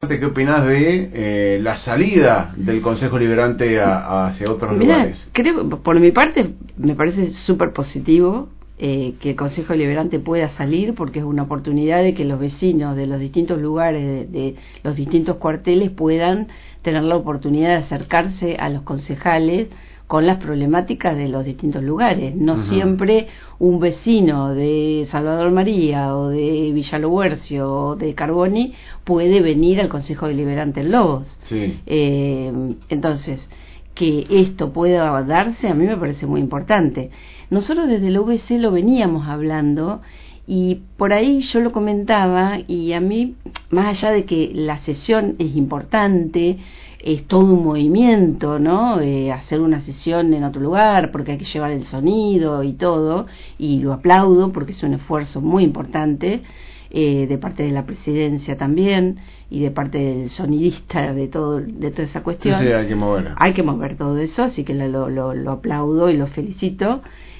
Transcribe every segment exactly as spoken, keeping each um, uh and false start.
¿Qué opinás de eh, la salida del Consejo Liberante a, a hacia otros Mirá, lugares? Creo, por mi parte, me parece súper positivo eh, que el Consejo Liberante pueda salir, porque es una oportunidad de que los vecinos de los distintos lugares, de, de los distintos cuarteles, puedan tener la oportunidad de acercarse a los concejales con las problemáticas de los distintos lugares. No uh-huh. Siempre un vecino de Salvador María o de Villalohuercio o de Carboni puede venir al Consejo Deliberante en Lobos. Sí. Eh, entonces, que esto pueda darse a mí me parece muy importante. Nosotros desde la U B C lo veníamos hablando y por ahí yo lo comentaba, y a mí, más allá de que la sesión es importante, es todo un movimiento, ¿no? Eh, hacer una sesión en otro lugar porque hay que llevar el sonido y todo, y lo aplaudo porque es un esfuerzo muy importante eh, de parte de la presidencia también y de parte del sonidista de todo de toda esa cuestión. Sí, sí, hay que mover. Hay que mover todo eso, así que lo, lo, lo aplaudo y lo felicito.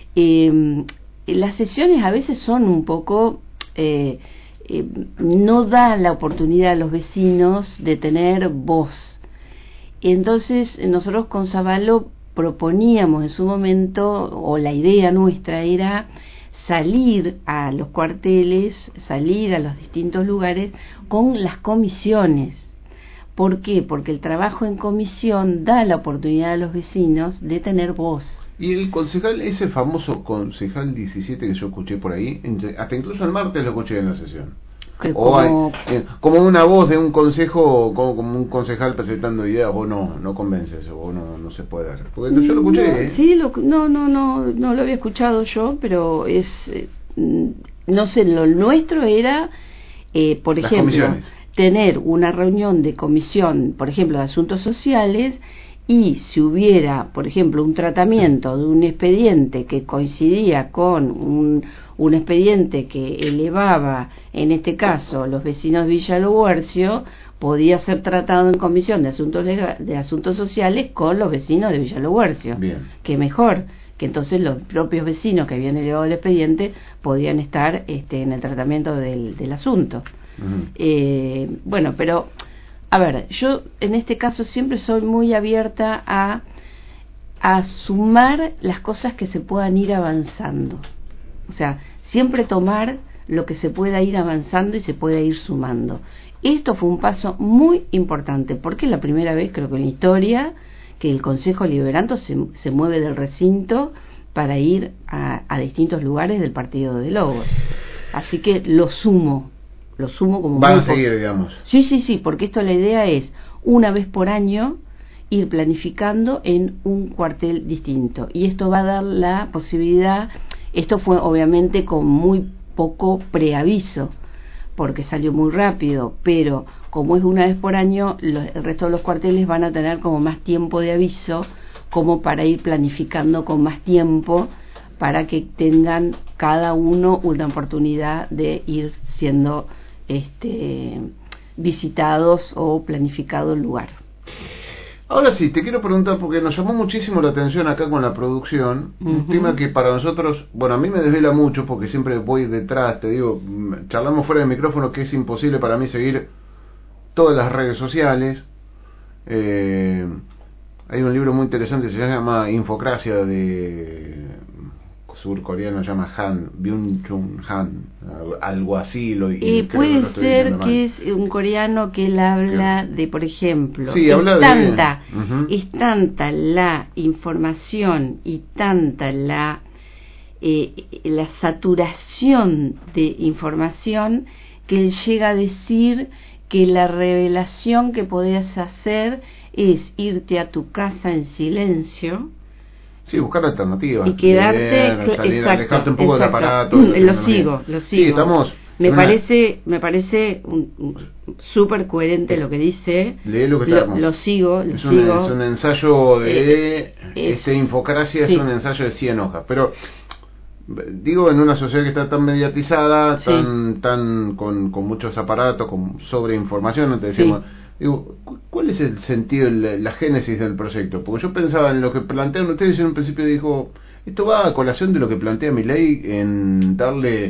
Eh, las sesiones a veces son un poco... Eh, eh, no da la oportunidad a los vecinos de tener voz. Entonces nosotros con Zavalo proponíamos en su momento, o la idea nuestra era salir a los cuarteles, salir a los distintos lugares con las comisiones. ¿Por qué? Porque el trabajo en comisión da la oportunidad a los vecinos de tener voz. Y el concejal, ese famoso concejal diecisiete que yo escuché por ahí, hasta incluso el martes lo escuché en la sesión. O como... Hay, eh, como una voz de un consejo, como, como un concejal presentando ideas, vos no, no convences, o no, no se puede hacer. Porque yo lo escuché. No, ¿eh? Sí, lo, no, no, no, no lo había escuchado yo, pero es, eh, no sé, lo nuestro era, eh, por Las ejemplo, comisiones. Tener una reunión de comisión, por ejemplo, de asuntos sociales, y si hubiera, por ejemplo, un tratamiento de un expediente que coincidía con un, un expediente que elevaba, en este caso, los vecinos de Villalohuercio, podía ser tratado en comisión de asuntos lega- de asuntos sociales con los vecinos de Villalohuercio. Bien. Que mejor, que entonces los propios vecinos que habían elevado el expediente podían estar este, en el tratamiento del, del asunto. Uh-huh. Eh, bueno, pero... A ver, yo en este caso siempre soy muy abierta a, a sumar las cosas que se puedan ir avanzando. O sea, siempre tomar lo que se pueda ir avanzando y se pueda ir sumando. Esto fue un paso muy importante, porque es la primera vez, creo que en la historia, que el Consejo Liberante se, se mueve del recinto para ir a, a distintos lugares del partido de Lobos. Así que lo sumo. Lo sumo como van muy a seguir, digamos. Sí, sí, sí, porque esto la idea es una vez por año ir planificando en un cuartel distinto, y esto va a dar la posibilidad. Esto fue obviamente con muy poco preaviso porque salió muy rápido, pero como es una vez por año, los, el resto de los cuarteles van a tener como más tiempo de aviso, como para ir planificando con más tiempo, para que tengan cada uno una oportunidad de ir siendo este, visitados o planificado el lugar. Ahora sí, te quiero preguntar, porque nos llamó muchísimo la atención acá con la producción, uh-huh. un tema que para nosotros, bueno, a mí me desvela mucho porque siempre voy detrás, te digo, charlamos fuera del micrófono que es imposible para mí seguir todas las redes sociales. Eh, hay un libro muy interesante, se llama Infocracia, de surcoreano, se llama Han, Byung-Chun Han, algo así. Lo, eh, puede que ser que es un coreano que él habla de, por ejemplo, sí, es, habla tanta, de... Uh-huh. es tanta la información y tanta la, eh, la saturación de información que él llega a decir que la revelación que podías hacer es irte a tu casa en silencio. Sí, buscar alternativas. Y quedarte, leer, salir, exacto, alejarte un poco exacto. del aparato. Mm, lo sigo, lo sigo. Sí, estamos. Me una... parece, me parece un, un súper coherente lo que dice. Lee lo que lo, lo sigo, lo es sigo. Un, es un ensayo de eh, es, este Infocracia, sí. Es un ensayo de cien hojas. Pero digo, en una sociedad que está tan mediatizada, sí. tan, tan con, con muchos aparatos, con sobreinformación, no te decíamos. Sí. Digo, ¿cuál es el sentido, la, la génesis del proyecto? Porque yo pensaba en lo que plantean ustedes y en un principio dijo, esto va a colación de lo que plantea Milei en darle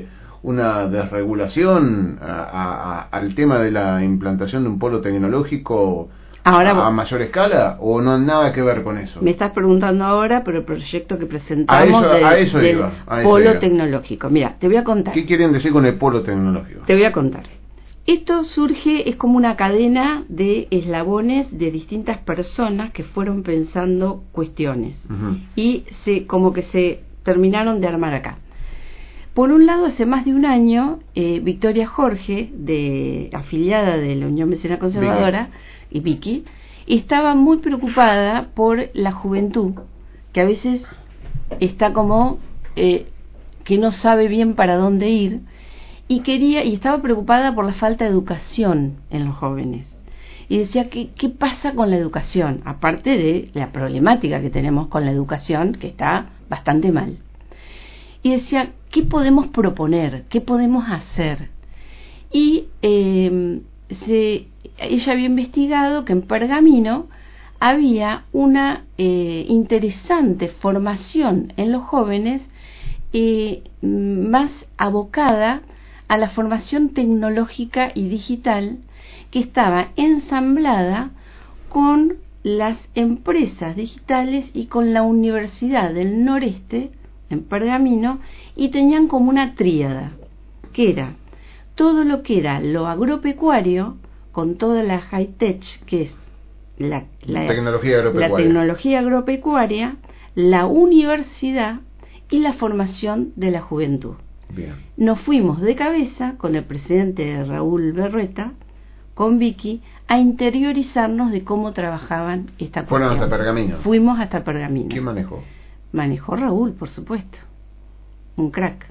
una desregulación a, a, a, al tema de la implantación de un polo tecnológico ahora, a, a mayor escala, o no nada que ver con eso? Me estás preguntando ahora, pero el proyecto que presentamos a eso, del, a eso del iba, a eso polo iba. tecnológico. Mira, te voy a contar. ¿Qué quieren decir con el polo tecnológico? Te voy a contar. Esto surge, es como una cadena de eslabones de distintas personas que fueron pensando cuestiones uh-huh. y se como que se terminaron de armar acá. Por un lado, hace más de un año, eh, Victoria Jorge, de afiliada de la Unión Vecina Conservadora, Vicky. y Vicky, estaba muy preocupada por la juventud, que a veces está como eh, que no sabe bien para dónde ir, y quería y estaba preocupada por la falta de educación en los jóvenes. Y decía, ¿qué, qué pasa con la educación? Aparte de la problemática que tenemos con la educación, que está bastante mal. Y decía, ¿qué podemos proponer? ¿Qué podemos hacer? Y eh, se, ella había investigado que en Pergamino había una eh, interesante formación en los jóvenes eh, más abocada a la formación tecnológica y digital, que estaba ensamblada con las empresas digitales y con la Universidad del Noreste en Pergamino, y tenían como una tríada, que era todo lo que era lo agropecuario, con toda la high-tech, que es la, la, tecnología agropecuaria. la tecnología agropecuaria, la universidad y la formación de la juventud. Bien. Nos fuimos de cabeza con el presidente Raúl Berrueta, con Vicky, a interiorizarnos de cómo trabajaban esta cuestión. ¿Fueron hasta Pergamino? Fuimos hasta Pergamino. ¿Quién manejó? Manejó Raúl, por supuesto. Un crack.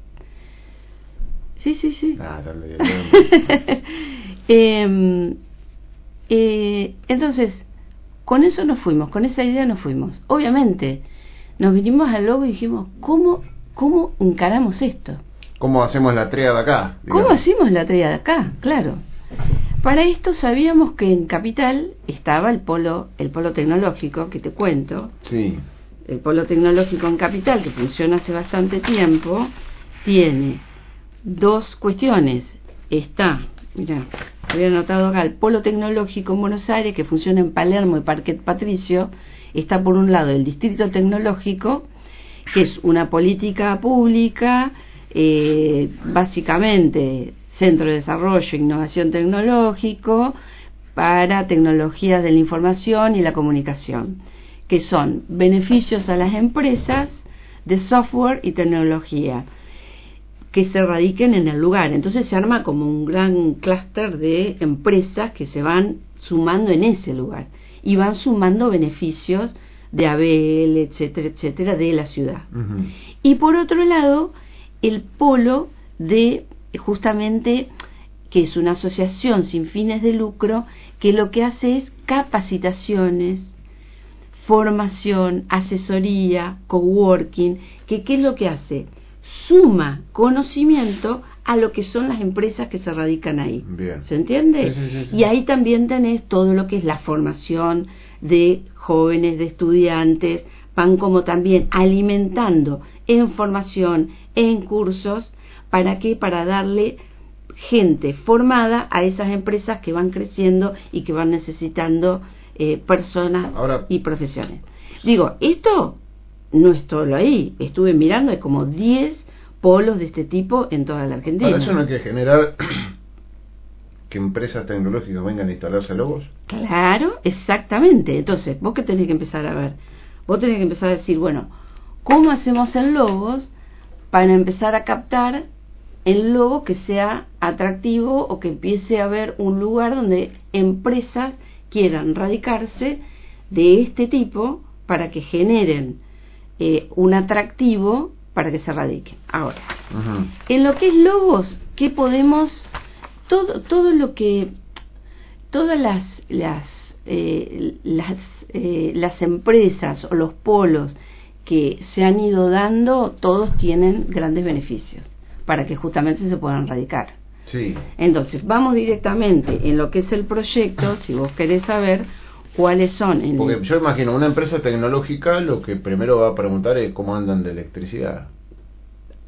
Sí, sí, sí. Ah, dale, eh, eh, entonces, con eso nos fuimos, con esa idea nos fuimos. Obviamente, nos vinimos al logo y dijimos, ¿cómo, cómo encaramos esto? ¿Cómo hacemos la tríada acá? Digamos? ¿Cómo hacemos la tríada acá? Claro. Para esto sabíamos que en Capital estaba el polo, el polo tecnológico, que te cuento. Sí. El polo tecnológico en Capital, que funciona hace bastante tiempo, tiene dos cuestiones. Está, mira, había anotado acá, el polo tecnológico en Buenos Aires, que funciona en Palermo y Parque Patricio. Está por un lado el distrito tecnológico, que es una política pública, eh, básicamente centro de desarrollo e innovación tecnológico para tecnologías de la información y la comunicación, que son beneficios a las empresas de software y tecnología que se radiquen en el lugar. Entonces se arma como un gran clúster de empresas que se van sumando en ese lugar y van sumando beneficios de Abel, etcétera, etcétera, de la ciudad. Uh-huh. Y por otro lado, el polo de justamente, que es una asociación sin fines de lucro, que lo que hace es capacitaciones, formación, asesoría, coworking, que ¿qué es lo que hace? Suma conocimiento a lo que son las empresas que se radican ahí. Bien. ¿Se entiende? Sí, sí, sí, sí. Y ahí también tenés todo lo que es la formación de jóvenes, de estudiantes, van como también alimentando en formación, en cursos, ¿para qué? Para darle gente formada a esas empresas que van creciendo y que van necesitando eh, personas Ahora, y profesiones. Digo, esto no es todo ahí. Estuve mirando, hay como diez polos de este tipo en toda la Argentina. ¿Para eso no hay que generar que empresas tecnológicas vengan a instalarse logos? Claro, exactamente. Entonces, vos que tenés que empezar a ver, vos tenés que empezar a decir, bueno, ¿cómo hacemos en logos para empezar a captar el logo que sea atractivo o que empiece a haber un lugar donde empresas quieran radicarse de este tipo para que generen eh, un atractivo para que se radiquen? Ahora, uh-huh. En lo que es logos, ¿qué podemos? Todo, todo lo que, todas las las eh, las eh, las empresas o los polos que se han ido dando, todos tienen grandes beneficios para que justamente se puedan radicar. Sí. Entonces, vamos directamente en lo que es el proyecto, si vos querés saber cuáles son. En Porque el... yo imagino, una empresa tecnológica lo que primero va a preguntar es cómo andan de electricidad.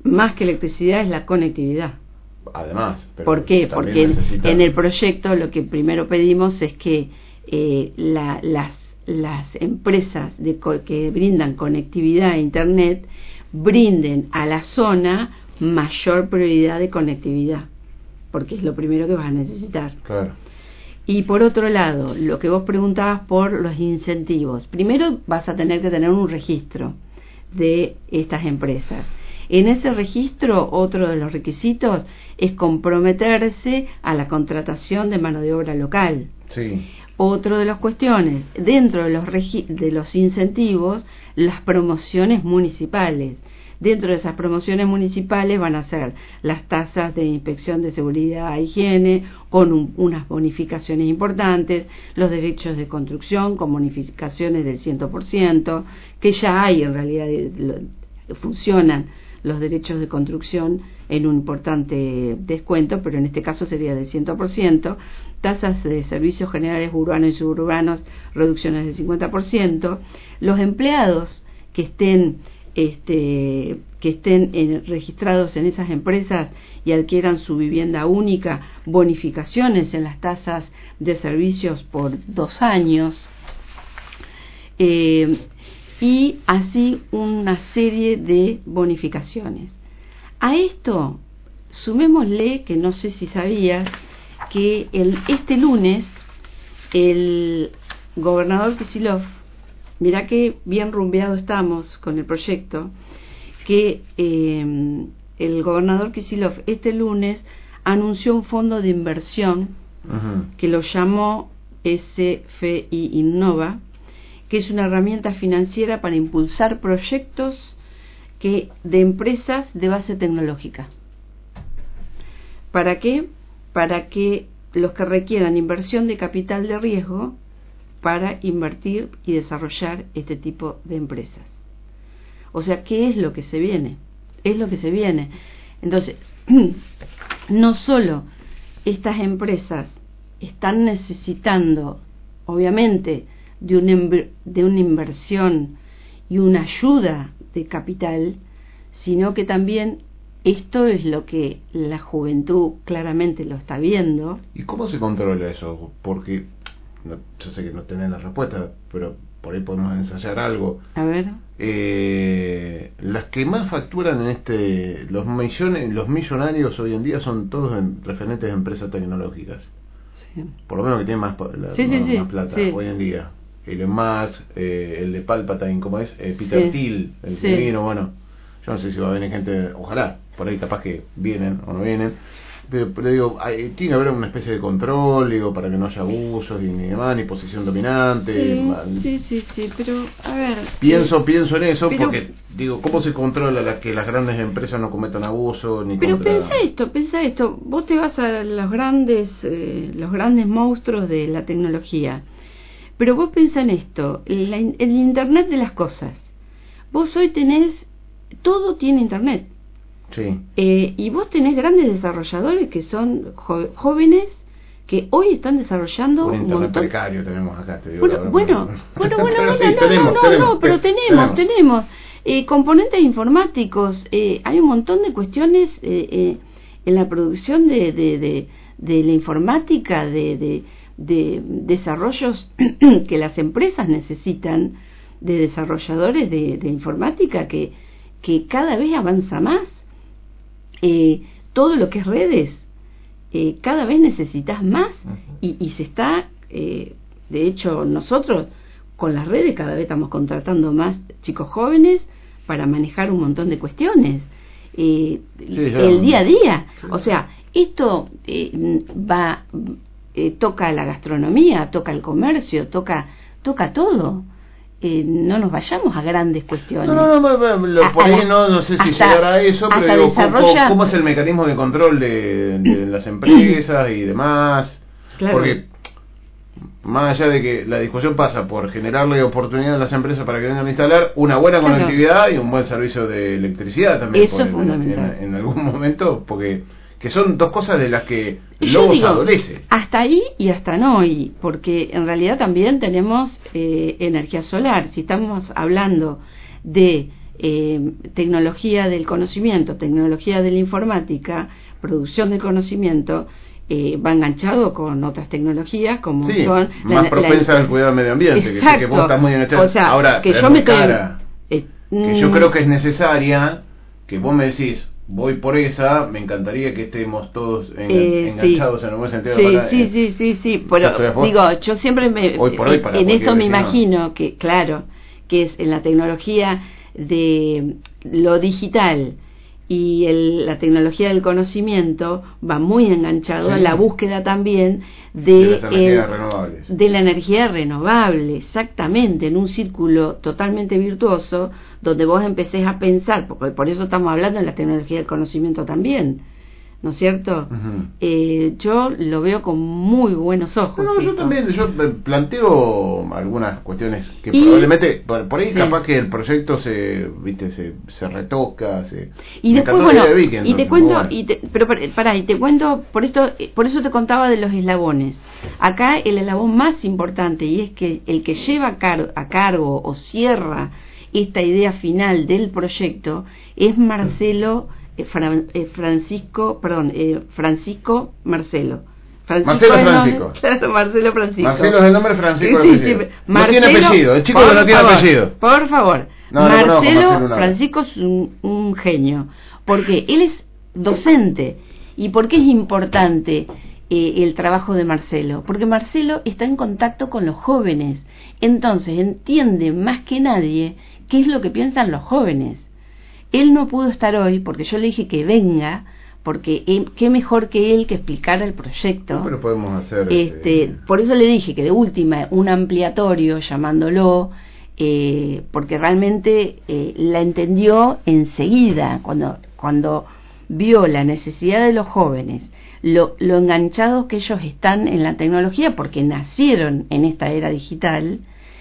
más que electricidad es la conectividad. Además, pero ¿por qué? Porque necesita... en el proyecto lo que primero pedimos es que eh, la, las, las empresas de co- que brindan conectividad a Internet brinden a la zona mayor prioridad de conectividad, porque es lo primero que vas a necesitar. Claro. Y por otro lado, lo que vos preguntabas por los incentivos. Primero vas a tener que tener un registro de estas empresas. En ese registro, otro de los requisitos es comprometerse a la contratación de mano de obra local. Sí. Otro de las cuestiones, dentro de los, regi- de los incentivos, las promociones municipales. Dentro de esas promociones municipales van a ser las tasas de inspección de seguridad e higiene con un, unas bonificaciones importantes, los derechos de construcción con bonificaciones del cien por ciento, que ya hay en realidad, lo, funcionan los derechos de construcción en un importante descuento, pero en este caso sería del cien por ciento, tasas de servicios generales urbanos y suburbanos, reducciones del cincuenta por ciento, los empleados que estén Este, que estén en, registrados en esas empresas y adquieran su vivienda única, bonificaciones en las tasas de servicios por dos años, eh, y así una serie de bonificaciones. A esto sumémosle, que no sé si sabías, que el, este lunes el gobernador Kicillof, mirá que bien rumbeado estamos con el proyecto, que eh, el gobernador Kicillof este lunes anunció un fondo de inversión uh-huh. que lo llamó S F I Innova, que es una herramienta financiera para impulsar proyectos que de empresas de base tecnológica. ¿Para qué? Para que los que requieran inversión de capital de riesgo para invertir y desarrollar este tipo de empresas. O sea, ¿qué es lo que se viene? Es lo que se viene. Entonces, no solo estas empresas están necesitando, obviamente, de una, de una inversión y una ayuda de capital, sino que también esto es lo que la juventud claramente lo está viendo. ¿Y cómo se controla eso? Porque no, yo sé que no tienen la respuesta, pero por ahí podemos ensayar algo. A ver. Eh, las que más facturan en este, los millones, los millonarios hoy en día son todos en, referentes de empresas tecnológicas. Sí. Por lo menos que tienen más, la, sí, más, sí, sí. más plata sí. hoy en día. Elon Musk, eh, el de Palpatine, ¿cómo es? Eh, Peter sí. Thiel, el sí. que vino, bueno, yo no sé si va a venir gente, ojalá, por ahí capaz que vienen o no vienen. Pero, pero digo, hay, tiene que haber una especie de control, digo, para que no haya abusos ni, ni demás, ni posición dominante. Sí, mal. sí, sí, sí, pero a ver. Pienso, eh, pienso en eso pero, porque, digo, ¿cómo se controla la, que las grandes empresas no cometan abuso ni Pero contra... pensá esto, pensá esto. Vos te vas a los grandes, eh, los grandes monstruos de la tecnología. Pero vos pensá en esto, el, el Internet de las cosas. Vos hoy tenés, todo tiene Internet. Sí. Eh, y vos tenés grandes desarrolladores que son jo- jóvenes que hoy están desarrollando un, un internet montón. precario tenemos acá, te digo. Bueno, verdad, bueno, pero... bueno, bueno, pero bueno, sí, no, tenemos, no, tenemos, no, pero tenemos, tenemos, tenemos eh, componentes informáticos, eh, hay un montón de cuestiones eh, eh, en la producción de, de, de, de la informática, de, de, de desarrollos que las empresas necesitan, de desarrolladores de, de informática que, que cada vez avanza más. Eh, todo lo que es redes, eh, cada vez necesitas más y, y se está, eh, de hecho nosotros con las redes cada vez estamos contratando más chicos jóvenes para manejar un montón de cuestiones, eh, sí, el día a día, sí. O sea, esto eh, va, eh, toca la gastronomía, toca el comercio, toca, toca todo. Eh, no nos vayamos a grandes cuestiones. No, no, no, lo, a, por ahí la, no, no sé si hasta, llegar a eso, pero digo, desarrolla... ¿cómo, ¿cómo es el mecanismo de control de, de las empresas y demás? Claro. Porque más allá de que la discusión pasa por generarle oportunidad a las empresas para que vengan a instalar una buena claro. conectividad y un buen servicio de electricidad también. Eso es en, fundamental. En, en algún momento, porque que son dos cosas de las que Lobos adolece. Hasta ahí y hasta no, y porque en realidad también tenemos eh, energía solar. Si estamos hablando de eh, tecnología del conocimiento, tecnología de la informática, producción del conocimiento, eh, va enganchado con otras tecnologías como sí, son más la, propensa la, al cuidado del medio ambiente. Exacto. Que, que vos estás muy enganchado. O sea, ahora que es yo muy me quedo, cara, eh, que yo creo que es necesaria, que vos me decís voy por esa, me encantaría que estemos todos en, eh, enganchados sí. en el buen sentido sí, de la palabra. Sí, sí, sí, sí, pero digo, yo siempre me, hoy por hoy, para en esto me vecino. imagino que, claro, que es en la tecnología de lo digital y el, la tecnología del conocimiento va muy enganchado sí. a la búsqueda también de, de las energías el, renovables. De la energía renovable, exactamente, en un círculo totalmente virtuoso donde vos empecés a pensar, porque por eso estamos hablando de la tecnología del conocimiento también, ¿no es cierto? Uh-huh. Eh, yo lo veo con muy buenos ojos. No, yo también, yo planteo algunas cuestiones que y, probablemente, por, por ahí sí. capaz que el proyecto se, viste, se, se retoca, se... Y después, bueno, de Vicky, entonces, y te cuento, bueno. y te, pero pará, y te cuento, por esto, por eso te contaba de los eslabones. Acá el eslabón más importante, y es que el que lleva a, car- a cargo o cierra esta idea final del proyecto, es Marcelo... Fran, eh, Francisco, perdón, eh, Francisco Marcelo. Francisco Marcelo Francisco. Nombre, claro, Marcelo Francisco. Marcelo es el nombre, Francisco sí, sí, sí, no Marcelo, tiene apellido, el chico que no tiene favor, apellido. Por favor. No, Marcelo, no Marcelo Francisco es un, un genio, porque él es docente. ¿Y por qué es importante eh, el trabajo de Marcelo? Porque Marcelo está en contacto con los jóvenes, entonces entiende más que nadie qué es lo que piensan los jóvenes. Él no pudo estar hoy porque yo le dije que venga, porque él, qué mejor que él que explicara el proyecto. No, pero podemos hacer... Este, eh... Por eso le dije que de última, un ampliatorio llamándolo, eh, porque realmente eh, la entendió enseguida, cuando, cuando vio la necesidad de los jóvenes, lo, lo enganchados que ellos están en la tecnología, porque nacieron en esta era digital,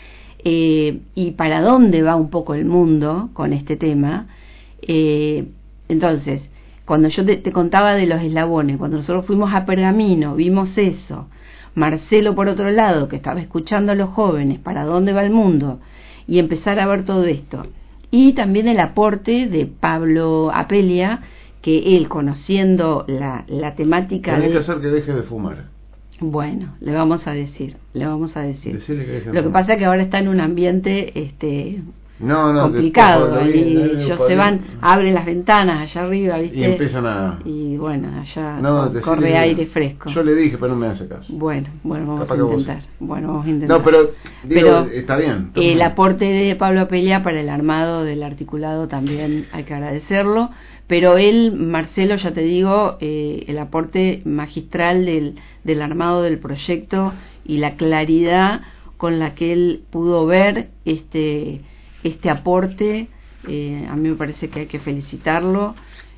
eh, y para dónde va un poco el mundo con este tema. Eh, entonces, cuando yo te, te contaba de los eslabones, cuando nosotros fuimos a Pergamino, vimos eso, Marcelo por otro lado, que estaba escuchando a los jóvenes, para dónde va el mundo, y empezar a ver todo esto, y también el aporte de Pablo Apelia, que él, conociendo la, la temática... Tenés de... que hacer que deje de fumar. Bueno, le vamos a decir, le vamos a decir. Decirle que deje de Lo que fumar. pasa es que ahora está en un ambiente... este No, no, complicado, después, y bien, ellos se van, abren las ventanas allá arriba, ¿viste? Y empiezan a... Y bueno, allá no, corre aire fresco. Yo le dije, pero no me hace caso. Bueno, bueno, vamos Capaz a intentar. Vos... Bueno, vamos a intentar. No, pero, digo, pero está bien. Está el bien. aporte de Pablo Apella para el armado del articulado también hay que agradecerlo, pero él, Marcelo, ya te digo, eh, el aporte magistral del, del armado del proyecto y la claridad con la que él pudo ver este... este aporte, eh, a mí me parece que hay que felicitarlo,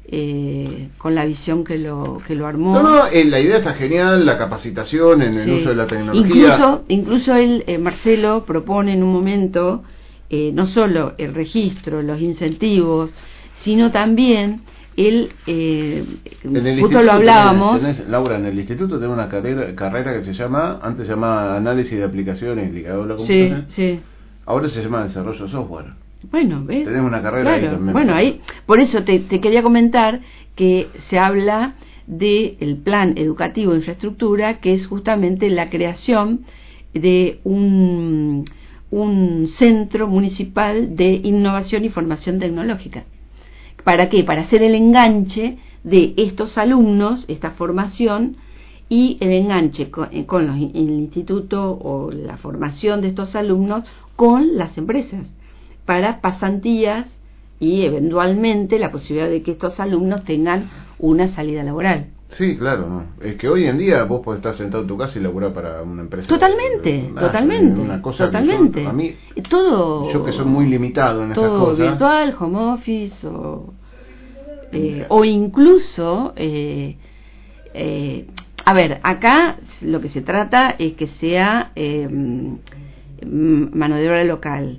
eh, con la visión que lo que lo armó. No, no, eh, la idea está genial, la capacitación en el sí. uso de la tecnología. Incluso, incluso él, eh, Marcelo, propone en un momento eh, no solo el registro, los incentivos, sino también él, eh, justo lo hablábamos. Tenés, tenés, Laura, en el instituto tenés una carrera, carrera que se llama, antes se llamaba Análisis de Aplicaciones ligadas a la computación. Sí, sí. Ahora se llama Desarrollo Software. Bueno, ¿ves? Tenés una carrera claro. ahí también. Bueno, ahí, por eso te, te quería comentar que se habla del plan educativo de infraestructura, que es justamente la creación de un, un centro municipal de innovación y formación tecnológica. ¿Para qué? Para hacer el enganche de estos alumnos, esta formación, y el enganche con, con los, el instituto o la formación de estos alumnos con las empresas para pasantías y eventualmente la posibilidad de que estos alumnos tengan una salida laboral. Sí, claro, ¿no? Es que hoy en día vos podés estar sentado en tu casa y laburar para una empresa. Totalmente, una, totalmente, una cosa totalmente. Yo, a mí, todo, yo que soy muy limitado en estas todo cosas. Virtual, home office o, eh, o incluso, eh, eh, a ver, acá lo que se trata es que sea eh, mano de obra local.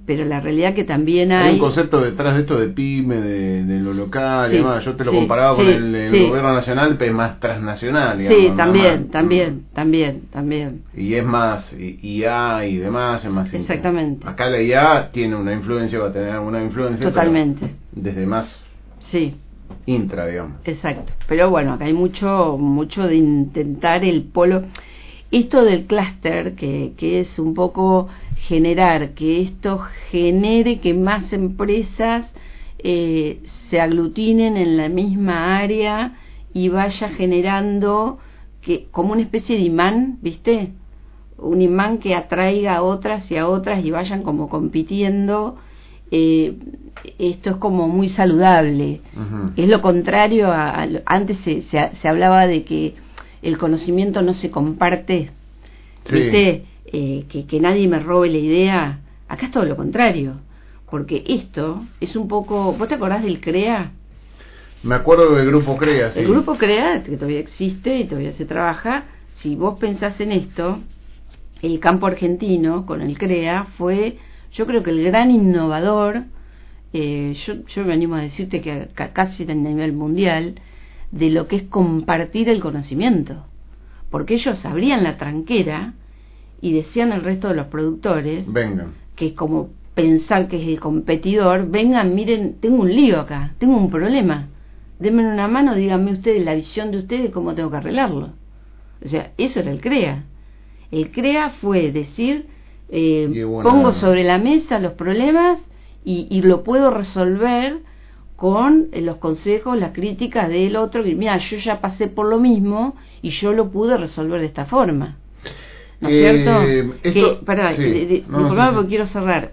pero la realidad que también hay... Hay un concepto detrás de esto de pyme, de, de lo local, sí, y demás. Yo te lo sí, comparaba sí, con el, el sí. gobierno nacional, pero es más transnacional, digamos. Sí, también, más, también, también, también. Y es más I A y demás, es más... Exactamente. Acá la I A tiene una influencia, va a tener una influencia. Totalmente. Desde más... Sí. Intra, digamos. Exacto. Pero bueno, acá hay mucho, mucho de intentar el polo... Esto del clúster, que, que es un poco generar, que esto genere que más empresas eh, se aglutinen en la misma área y vaya generando que como una especie de imán, ¿viste? Un imán que atraiga a otras y a otras y vayan como compitiendo. Eh, esto es como muy saludable. Uh-huh. Es lo contrario a, a antes se, se, se hablaba de que el conocimiento no se comparte, sí. ¿Viste? Eh, que, que nadie me robe la idea. Acá es todo lo contrario, porque esto es un poco... ¿Vos te acordás del CREA? Me acuerdo del grupo CREA, sí. El grupo CREA, que todavía existe y todavía se trabaja. Si vos pensás en esto, el campo argentino con el CREA fue, yo creo que el gran innovador, eh, yo, yo me animo a decirte que casi a nivel mundial, de lo que es compartir el conocimiento, porque ellos abrían la tranquera y decían al resto de los productores, vengan, que es como pensar que es el competidor, vengan, miren, tengo un lío acá, tengo un problema, denme una mano, díganme ustedes la visión de ustedes, cómo tengo que arreglarlo. O sea, eso era el CREA. El CREA fue decir, eh, buena... pongo sobre la mesa los problemas y, y lo puedo resolver con los consejos, las críticas del otro, que mira, yo ya pasé por lo mismo y yo lo pude resolver de esta forma, ¿no es eh, cierto? Esto, que, perdón, sí, de, de, no, sí, porque sí. quiero cerrar.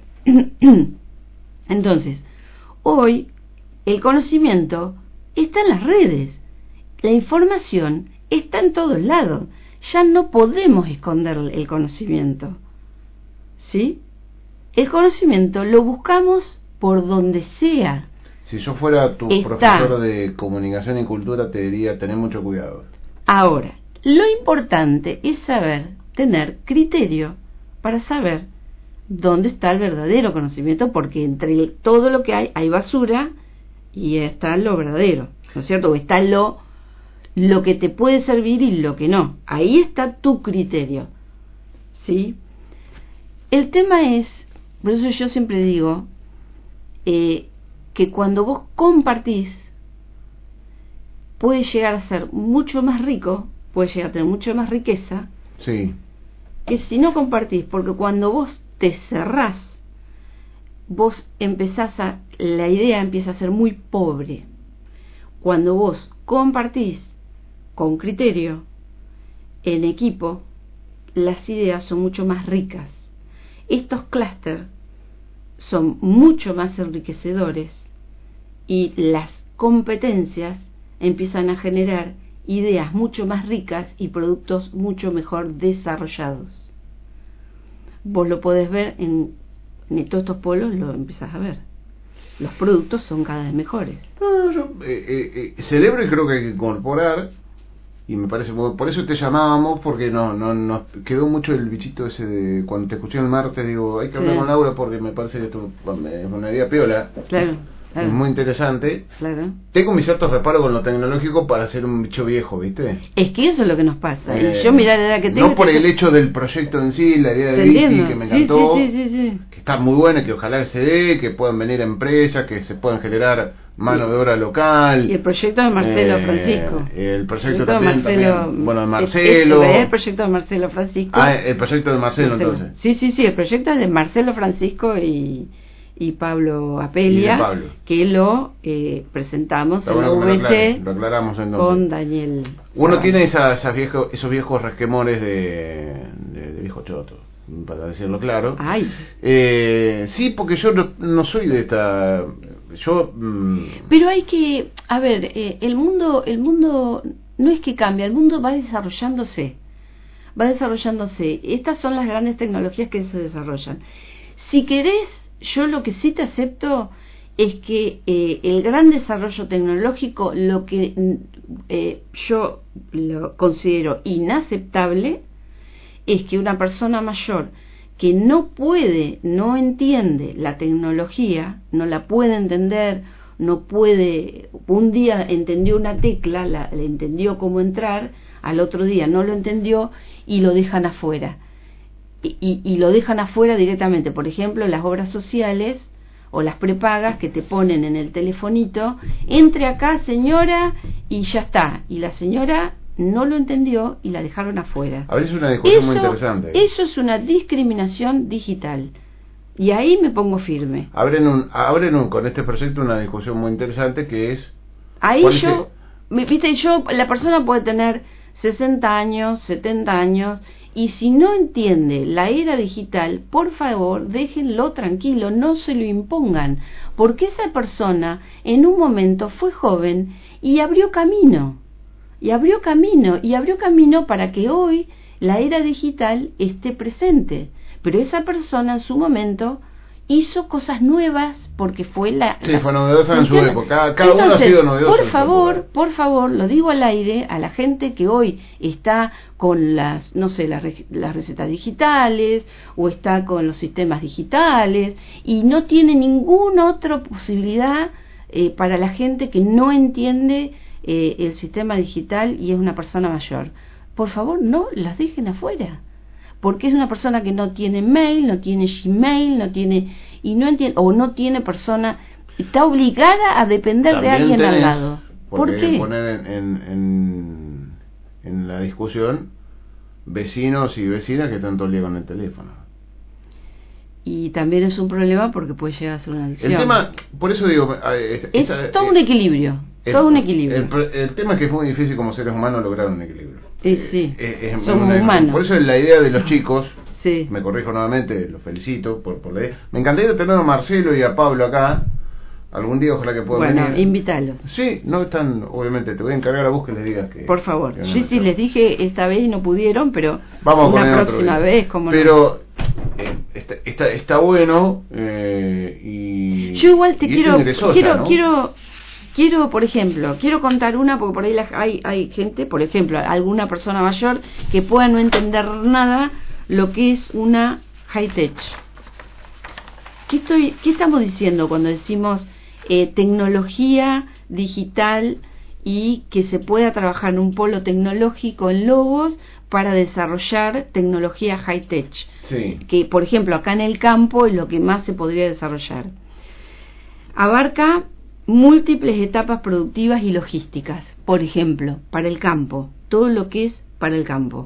Entonces, hoy el conocimiento está en las redes, la información está en todos lados, ya no podemos esconder el conocimiento, ¿sí? El conocimiento lo buscamos por donde sea. Si yo fuera tu Está. profesor de comunicación y cultura, te diría tener mucho cuidado. Ahora, lo importante es saber, tener criterio para saber dónde está el verdadero conocimiento, porque entre todo lo que hay, hay basura y está lo verdadero, ¿no es cierto? O está lo, lo que te puede servir y lo que no. Ahí está tu criterio, ¿sí? El tema es, por eso yo siempre digo, eh, que cuando vos compartís puede llegar a ser mucho más rico, puede llegar a tener mucho más riqueza, sí, que si no compartís, porque cuando vos te cerrás, vos empezás a, la idea empieza a ser muy pobre. Cuando vos compartís con criterio, en equipo, las ideas son mucho más ricas. Estos clústeres son mucho más enriquecedores y las competencias empiezan a generar ideas mucho más ricas y productos mucho mejor desarrollados. Vos lo podés ver en, en todos estos polos, lo empezás a ver. Los productos son cada vez mejores. No, yo eh, eh, eh, celebro y creo que hay que incorporar, y me parece, por eso te llamábamos, porque no, no nos quedó mucho el bichito ese de cuando te escuché el martes, digo, hay que hablar sí. con Laura porque me parece que esto es una idea piola. Claro. Claro. Es muy interesante. Claro. Tengo mis ciertos reparos con lo tecnológico para ser un bicho viejo, ¿viste? Es que eso es lo que nos pasa. Eh, y yo mirá la edad que tengo. No por te... el hecho del proyecto en sí, la idea de Vicky, que me encantó, sí, sí, sí, sí, sí. que está muy buena, que ojalá se dé, que puedan venir empresas, que se puedan generar mano sí. de obra local. Y el proyecto de Marcelo eh, Francisco. El proyecto, el proyecto también, de Marcelo, también, bueno, de Marcelo. Es, es el proyecto de Marcelo Francisco. Ah, el proyecto de Marcelo, Marcelo. entonces. Sí, sí, sí, el proyecto es de Marcelo Francisco y... y Pablo Apelia, y Pablo. que lo eh, presentamos Está en bueno la U B C lo aclaramos entonces. Con Daniel. Uno tiene esas, esas viejo, esos viejos resquemores de, de, de viejo choto, para decirlo claro. Ay. Eh, sí, porque yo no, no soy de esta... yo mmm... Pero hay que... A ver, eh, el mundo el mundo no es que cambia, el mundo va desarrollándose. Va desarrollándose. Estas son las grandes tecnologías que se desarrollan. Si querés, yo lo que sí te acepto es que eh, el gran desarrollo tecnológico, lo que eh, yo lo considero inaceptable, es que una persona mayor que no puede, no entiende la tecnología, no la puede entender, no puede, un día entendió una tecla, la, la entendió cómo entrar, al otro día no lo entendió y lo dejan afuera. Y, y, y lo dejan afuera directamente, por ejemplo, las obras sociales o las prepagas que te ponen en el telefonito, entre acá señora, y ya está, y la señora no lo entendió y la dejaron afuera. A veces es una discusión eso, muy interesante. Eso es una discriminación digital. Y ahí me pongo firme. Abren, un, abren un, con este proyecto una discusión muy interesante que es... Ahí yo, me, viste, yo, la persona puede tener sesenta años, setenta años, y si no entiende la era digital, por favor, déjenlo tranquilo, no se lo impongan, porque esa persona en un momento fue joven y abrió camino. Y abrió camino, y abrió camino para que hoy la era digital esté presente. Pero esa persona en su momento hizo cosas nuevas porque fue la... Sí, la, fue novedosa en su época. Cada, cada Entonces, uno ha sido novedoso. Por favor, por favor, lo digo al aire, a la gente que hoy está con las, no sé, las, las recetas digitales, o está con los sistemas digitales, y no tiene ninguna otra posibilidad eh, para la gente que no entiende eh, el sistema digital y es una persona mayor. Por favor, no las dejen afuera, porque es una persona que no tiene mail, no tiene Gmail, no tiene, y no entiende, o no tiene persona, está obligada a depender También de alguien tenés, al lado. ¿Por qué? Poner en, en, en, en la discusión vecinos y vecinas que están todo el día con el teléfono. Y también es un problema porque puede llegar a ser una adicción. El tema, por eso digo... Esta, es esta, todo un equilibrio, el, todo un equilibrio. El, el tema es que es muy difícil como seres humanos lograr un equilibrio. Eh, sí, es, es somos una, humanos. Por eso es la idea de los chicos, sí. Me corrijo nuevamente, los felicito por, por la idea. Me encantaría tener a Marcelo y a Pablo acá, algún día ojalá que puedan bueno, venir. Bueno, invítalos. Sí, no están, obviamente, te voy a encargar a vos que les digas que... Por favor, que sí, sí, les dije esta vez y no pudieron, pero vamos una próxima vez, como Pero eh, está, está, está bueno eh, y... Yo igual te y quiero, ingresosa, quiero, ¿no? quiero... Quiero, por ejemplo, quiero contar una, porque por ahí la, hay, hay gente, por ejemplo, alguna persona mayor que pueda no entender nada lo que es una high-tech. ¿Qué, estoy, ¿Qué estamos diciendo cuando decimos eh, tecnología digital y que se pueda trabajar en un polo tecnológico en Lobos para desarrollar tecnología high-tech? Sí. Que, por ejemplo, acá en el campo es lo que más se podría desarrollar. Abarca múltiples etapas productivas y logísticas, por ejemplo, para el campo, todo lo que es para el campo.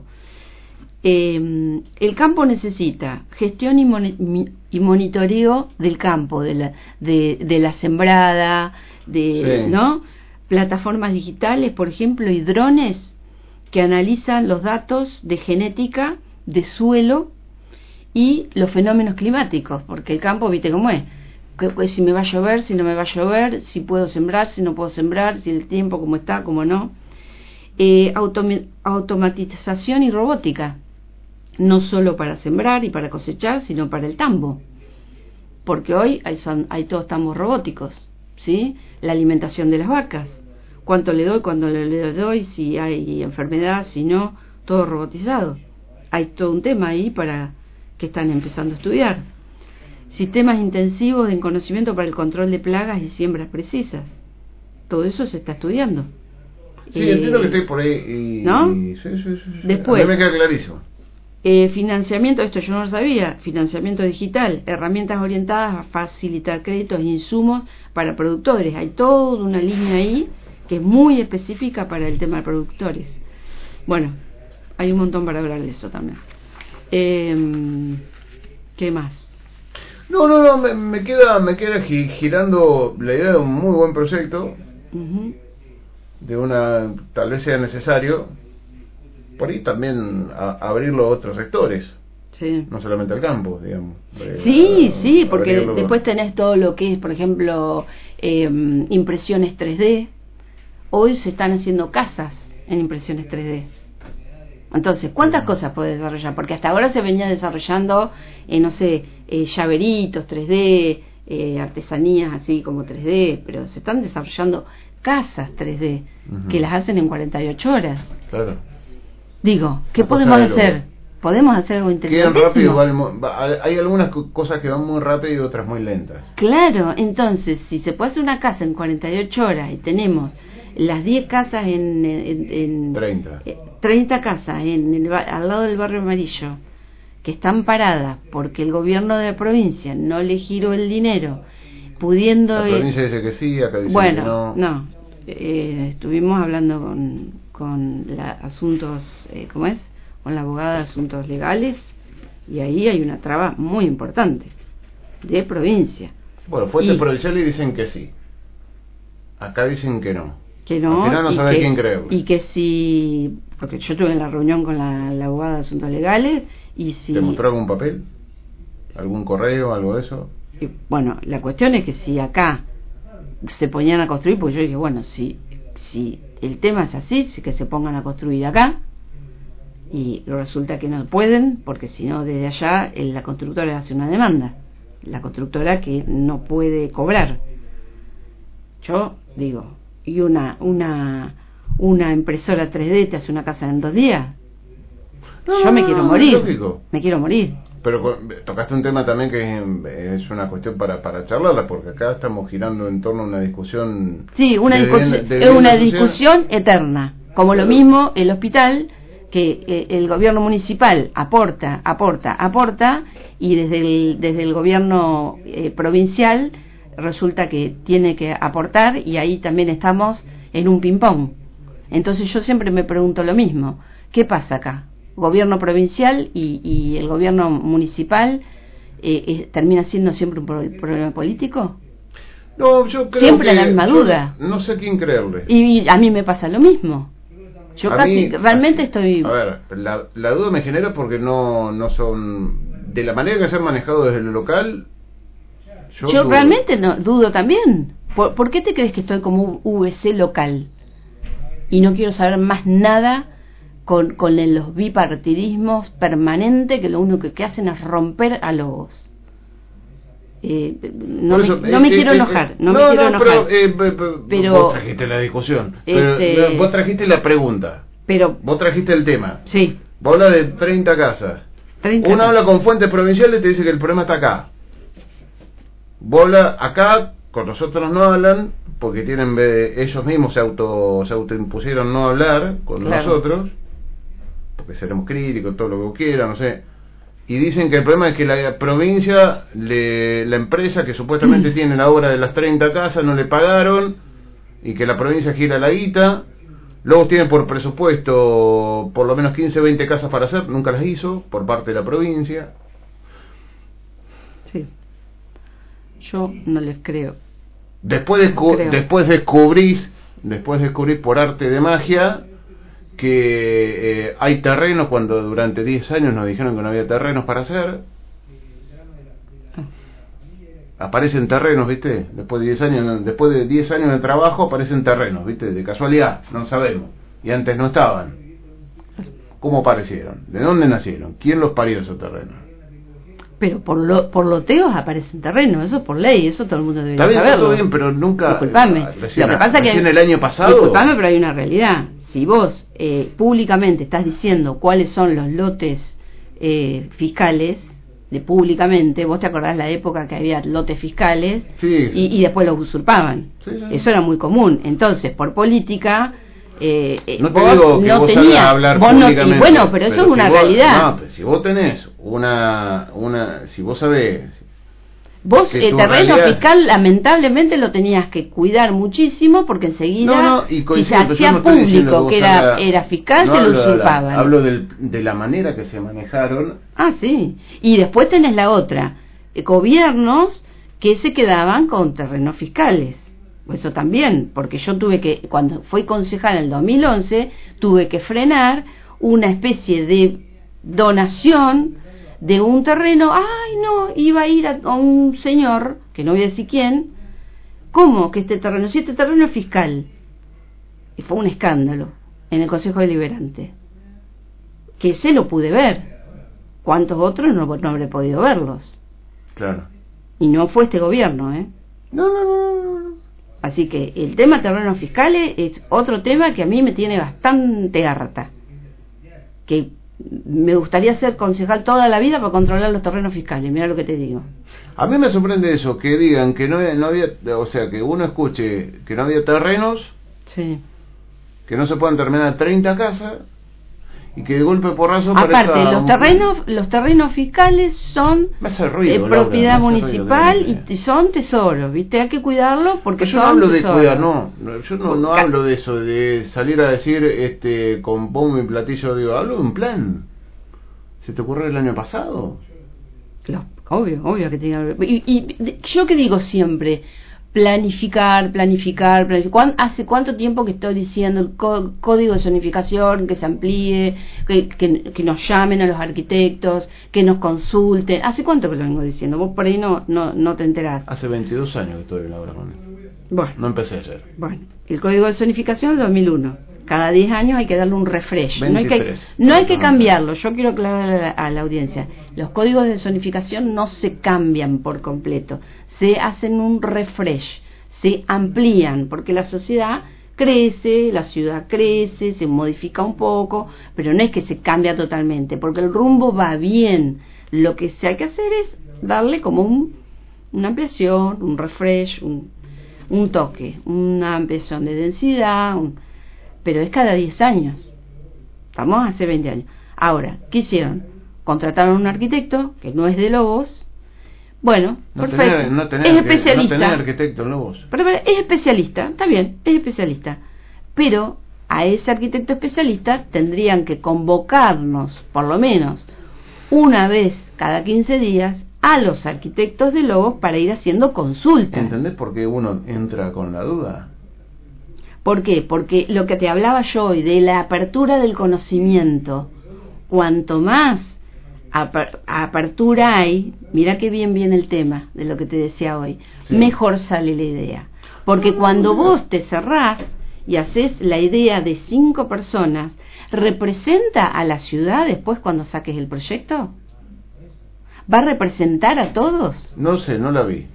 Eh, el campo necesita gestión y, moni- y monitoreo del campo, de la, de, de la sembrada, de, sí. ¿no? Plataformas digitales, por ejemplo, y drones que analizan los datos de genética, de suelo y los fenómenos climáticos, porque el campo, viste cómo es, que, que si me va a llover, si no me va a llover, si puedo sembrar, si no puedo sembrar, si el tiempo cómo está, cómo no. Eh, autom- automatización y robótica, no solo para sembrar y para cosechar, sino para el tambo, porque hoy hay, son, hay todos tambos robóticos, ¿sí? La alimentación de las vacas, cuánto le doy, cuándo le doy, si hay enfermedad, si no, todo robotizado. Hay todo un tema ahí para que están empezando a estudiar. Sistemas intensivos en conocimiento para el control de plagas y siembras precisas. Todo eso se está estudiando. Sí, eh, entiendo que esté por ahí. Y, ¿no? y, sí, sí, sí, sí. Después, a mí me queda clarísimo. Eh, financiamiento, esto yo no lo sabía, financiamiento digital, herramientas orientadas a facilitar créditos e insumos para productores. Hay toda una línea ahí que es muy específica para el tema de productores. Bueno, hay un montón para hablar de eso también. Eh, ¿Qué más? No, no, no, me, me queda me queda gi- girando la idea de un muy buen proyecto, Uh-huh. de una, tal vez sea necesario, por ahí también a, abrirlo a otros sectores, Sí. no solamente al campo, digamos. Eh, Sí, a- sí, porque abrirlo- después tenés todo lo que es, por ejemplo, eh, impresiones tres D. Hoy se están haciendo casas en impresiones tres D. Entonces, ¿cuántas cosas puede desarrollar? Porque hasta ahora se venía desarrollando, eh, no sé, eh, llaveritos tres D, eh, artesanías así como tres D, pero se están desarrollando casas tres D, uh-huh. que las hacen en cuarenta y ocho horas. Claro. Digo, ¿qué Una podemos cosa de hacer? loco. podemos hacer algo interesantísimo. Rápido, hay algunas cosas que van muy rápido y otras muy lentas. Claro, entonces, si se puede hacer una casa en cuarenta y ocho horas y tenemos las diez casas en... en, en treinta. Eh, treinta casas en el, al lado del barrio Amarillo, que están paradas porque el gobierno de la provincia no le giró el dinero, pudiendo... La provincia dice que sí, acá dice bueno, que no. no. Eh, estuvimos hablando con, con la, asuntos, eh, ¿cómo es? Con la abogada de asuntos legales, y ahí hay una traba muy importante de provincia. Bueno, fuentes y, provinciales dicen que sí, acá dicen que no. Que no, al final no sabe quién creer. Y que si, porque yo tuve la reunión con la, la abogada de asuntos legales, y si... ¿Te mostró algún papel? ¿Algún correo, algo de eso? Y, bueno, la cuestión es que si acá se ponían a construir, pues yo dije, bueno, si, si el tema es así, sí que se pongan a construir acá, y resulta que no pueden, porque si no desde allá la constructora hace una demanda, la constructora que no puede cobrar. Yo digo, y una una una impresora tres D te hace una casa en dos días, no, yo me quiero morir, lógico. me quiero morir. Pero tocaste un tema también que es una cuestión para para charlarla, porque acá estamos girando en torno a una discusión. Sí, una, de, discusión, de, de es una discusión eterna, como lo mismo el hospital, que eh, el gobierno municipal aporta, aporta, aporta, y desde el, desde el gobierno eh, provincial resulta que tiene que aportar, y ahí también estamos en un ping-pong. Entonces yo siempre me pregunto lo mismo, ¿qué pasa acá? Gobierno provincial y, y el gobierno municipal eh, eh, termina siendo siempre un pro- problema político. No, yo creo siempre que la misma duda. No sé quién creerle. Y, y a mí me pasa lo mismo. Yo a casi mí, realmente así, estoy. A ver, la, la duda me genera porque no no son de la manera que se han manejado desde lo local. Yo, yo dudo. realmente no dudo también. ¿Por, ¿Por qué te crees que estoy como U V C local y no quiero saber más nada? Con, con los bipartidismos permanentes que lo único que, que hacen es romper a los eh, no, eso, me, no eh, me eh, quiero eh, enojar no, no me quiero no, enojar pero, eh, pero, pero vos trajiste la discusión pero, este, vos trajiste la pregunta pero vos trajiste el tema sí vos hablas de treinta casas treinta uno habla con fuentes provinciales y te dice que el problema está acá. Vos hablas acá, con nosotros no hablan porque tienen ellos mismos se auto se autoimpusieron no hablar con claro. nosotros, porque seremos críticos, todo lo que quieran, no sé, y dicen que el problema es que la provincia, le, la empresa que supuestamente tiene la obra de las treinta casas no le pagaron, y que la provincia gira la guita, luego tiene por presupuesto por lo menos quince, veinte casas para hacer, nunca las hizo, por parte de la provincia. Sí, yo no les creo. Después, descu- no después descubrís, después descubrís por arte de magia que eh, hay terrenos cuando durante diez años nos dijeron que no había terrenos para hacer. Aparecen terrenos, ¿viste? Después de diez años, después de diez años de trabajo aparecen terrenos, ¿viste? De casualidad, no sabemos. Y antes no estaban. ¿Cómo aparecieron? ¿De dónde nacieron? ¿Quién los parió esos terrenos? Pero por lo, por loteos aparecen terrenos, eso es por ley, eso todo el mundo debería saberlo. Está bien, todo bien, pero nunca. Disculpame. Recién, lo que pasa que el año pasado. Disculpame, pero hay una realidad. Si vos eh, públicamente estás diciendo cuáles son los lotes eh, fiscales, de públicamente, vos te acordás la época que había lotes fiscales, sí, sí. Y, y después los usurpaban. Sí, sí. Eso era muy común. Entonces, por política. Eh, no te vos digo que no vos tenías, a hablar vos no, y públicamente, bueno, pero eso pero es una si vos, realidad. No, pero si vos tenés una, una, si vos sabés, vos el terreno realidad... fiscal lamentablemente lo tenías que cuidar muchísimo porque enseguida no, no, y si se hacía no público que, que era habla, era fiscal no te lo usurpaban. La, hablo del, de la manera que se manejaron. Ah, sí. Y después tenés la otra, eh, gobiernos que se quedaban con terrenos fiscales. Eso también, porque yo tuve que, cuando fui concejal en el dos mil once, tuve que frenar una especie de donación de un terreno. Ay, no, iba a ir a, a un señor, que no voy a decir quién. ¿Cómo que este terreno? Si este terreno es fiscal. Y fue un escándalo en el Consejo Deliberante. Que se lo pude ver. ¿Cuántos otros no, no habré podido verlos? Claro. Y no fue este gobierno, ¿eh? No, no, no, no. Así que el tema de terrenos fiscales es otro tema que a mí me tiene bastante harta. Que me gustaría ser concejal toda la vida para controlar los terrenos fiscales, mira lo que te digo. A mí me sorprende eso, que digan que no, no había, o sea, que uno escuche que no había terrenos, sí, que no se puedan terminar treinta casas, y que de golpe porrazo aparte los terrenos un... los terrenos fiscales son ruido, eh, propiedad Laura, municipal ruido, y son tesoros, viste, hay que cuidarlo porque yo son no hablo tesoros. de cuidar, no, yo no, no hablo de eso, de salir a decir este con bombo y platillo, digo, hablo de un plan. ¿Se te ocurrió el año pasado? Lo, obvio, obvio que tiene que y, y yo que digo siempre, planificar, planificar, planificar. ¿Hace cuánto tiempo que estoy diciendo el có- código de zonificación, que se amplíe, que, que, que nos llamen a los arquitectos, que nos consulten? ¿Hace cuánto que lo vengo diciendo? Vos por ahí no, no, no te enterás. Hace veintidós años que estoy en la obra con esto. Bueno. No empecé ayer. Bueno, el código de zonificación es dos mil uno. Cada diez años hay que darle un refresh. veintitrés, no hay que, no hay que cambiarlo. Yo quiero aclarar a la, a la audiencia. Los códigos de zonificación no se cambian por completo. Se hacen un refresh. Se amplían porque la sociedad crece, la ciudad crece, se modifica un poco, pero no es que se cambia totalmente, porque el rumbo va bien. Lo que se hay que hacer es darle como un, una ampliación, un refresh, un, un toque, una ampliación de densidad, un, pero es cada diez años. Estamos hace veinte años. Ahora, ¿qué hicieron? Contrataron a un arquitecto, que no es de Lobos. Bueno, no perfecto. Tener, no tener, es especialista. No tener arquitecto en Lobos. Pero, pero es especialista, está bien, es especialista. Pero a ese arquitecto especialista tendrían que convocarnos, por lo menos, una vez cada quince días, a los arquitectos de Lobos para ir haciendo consultas. ¿Entendés por qué uno entra con la duda? ¿Por qué? Porque lo que te hablaba yo hoy de la apertura del conocimiento, cuanto más ap- apertura hay, mira qué bien viene el tema de lo que te decía hoy, sí. Mejor sale la idea. Porque cuando vos te cerrás y haces la idea de cinco personas, ¿representa a la ciudad después cuando saques el proyecto? ¿Va a representar a todos? No sé, no la vi.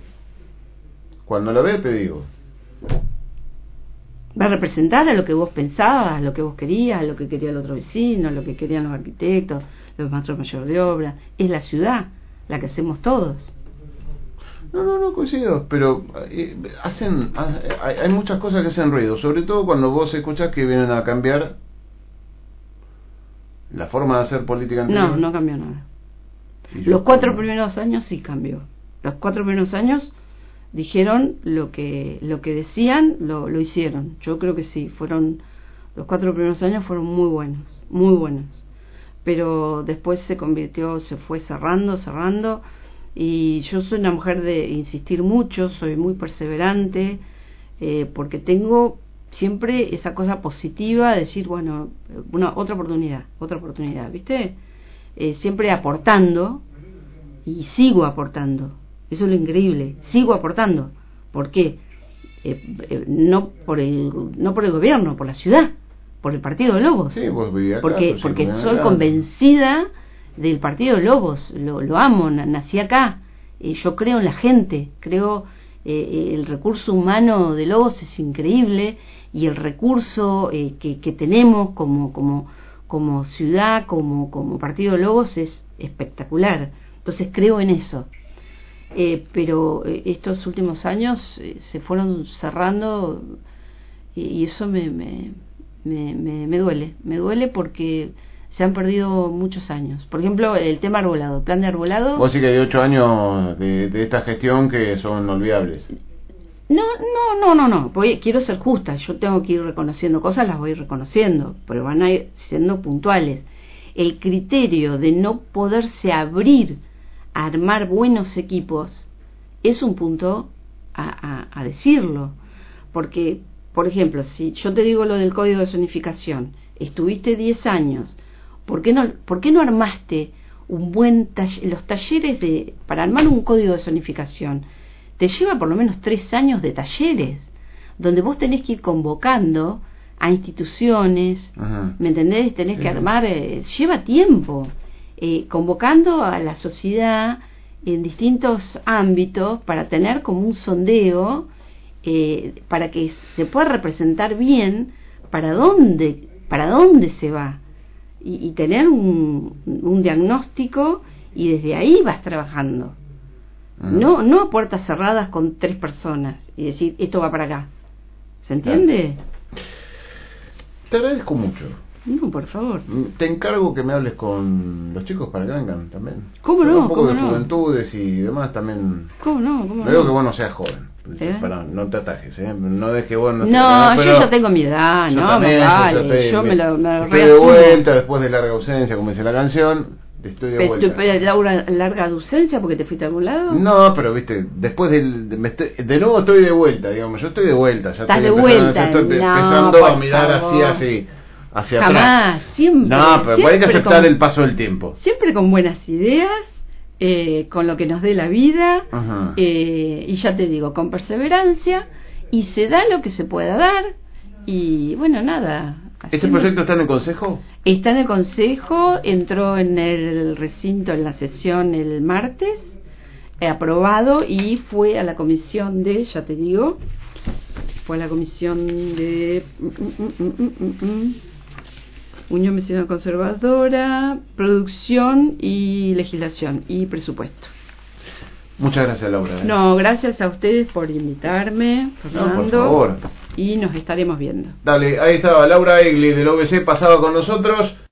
Cuando la vea te digo. Va a representar a lo que vos pensabas, a lo que vos querías, a lo que quería el otro vecino, a lo que querían los arquitectos, los maestros mayores de obra. Es la ciudad, la que hacemos todos. No, no, no coincido, pero eh, hacen, hay, hay muchas cosas que hacen ruido, sobre todo cuando vos escuchás que vienen a cambiar la forma de hacer política anterior. No, no cambió nada. Los cuatro primeros años sí cambió. Los cuatro primeros años dijeron lo que lo que decían, lo, lo hicieron. Yo creo que sí, fueron los cuatro primeros años fueron muy buenos, muy buenos. Pero después se convirtió, se fue cerrando, cerrando. Y yo soy una mujer de insistir mucho, soy muy perseverante, eh, porque tengo siempre esa cosa positiva de decir, bueno, una otra oportunidad, otra oportunidad, ¿viste? Eh, siempre aportando y sigo aportando. Eso es lo increíble, sigo aportando. ¿Por qué? Eh, eh, no por el no por el gobierno, por la ciudad, por el partido de Lobos. Sí, vos vivías acá, porque pues, porque sí, soy acá. convencida del partido de Lobos, lo, lo amo, nací acá. Eh, yo creo en la gente, creo eh, el recurso humano de Lobos es increíble y el recurso eh, que, que tenemos como como como ciudad, como como partido de Lobos es espectacular. Entonces creo en eso. Eh, pero eh, estos últimos años eh, se fueron cerrando y, y eso me me, me, me me duele, me duele porque se han perdido muchos años. Por ejemplo, el tema arbolado, el plan de arbolado. Vos sí que hay ocho años de, de esta gestión que son olvidables. No, no, no, no, no. Voy, quiero ser justa. Yo tengo que ir reconociendo cosas, las voy a ir reconociendo, pero van a ir siendo puntuales. El criterio de no poderse abrir a armar buenos equipos es un punto a, a, a decirlo. Porque, por ejemplo, si yo te digo lo del código de zonificación, estuviste diez años, ¿por qué no, por qué no armaste un buen taller, los talleres de para armar un código de zonificación? Te lleva por lo menos tres años de talleres, donde vos tenés que ir convocando a instituciones, ajá, ¿me entendés? Tenés que armar, eh, lleva tiempo, eh, convocando a la sociedad en distintos ámbitos para tener como un sondeo, eh, para que se pueda representar bien para dónde, para dónde se va. y, y tener un, un diagnóstico y desde ahí vas trabajando. Uh-huh. No, no a puertas cerradas con tres personas y decir, esto va para acá. ¿Se entiende? Claro. Te agradezco mucho. No, por favor. Te encargo que me hables con los chicos para que vengan también. ¿Cómo no? Un poco ¿Cómo de no? juventudes y demás también. ¿Cómo no? ¿Cómo no digo no? que vos no seas joven. ¿Eh? Para, no te atajes, ¿eh? No des que vos no No, seas, yo pero ya tengo mi edad, yo no, también, me yo vale. ya te- Yo me lo me estoy de reasumo. vuelta después de larga ausencia, como dice la canción. Estoy de Pe- vuelta. tu- pe- Laura, larga ausencia porque te fuiste a algún lado. No, pero viste, después del. De, me estoy- de nuevo estoy de vuelta, digamos. Yo estoy de vuelta. Ya Estás estoy de empezando, vuelta, ya estoy no, empezando por a mirar favor. así, así. Hacia Jamás, atrás. siempre. No, pero hay que siempre aceptar con- el paso del tiempo. Siempre con buenas ideas, eh, con lo que nos dé la vida, Ajá. eh, y ya te digo, con perseverancia, y se da lo que se pueda dar, y bueno, nada. ¿Este haciendo- proyecto está en el consejo? Está en el consejo, entró en el recinto en la sesión el martes, eh, aprobado, y fue a la comisión de, ya te digo, fue a la comisión de mm, mm, mm, mm, mm, mm, Unión Vecinal Conservadora, Producción y Legislación y Presupuesto. Muchas gracias, Laura. ¿eh? No, gracias a ustedes por invitarme, Fernando. No, por favor. Y nos estaremos viendo. Dale, ahí estaba Laura Egli del O B C, pasaba con nosotros.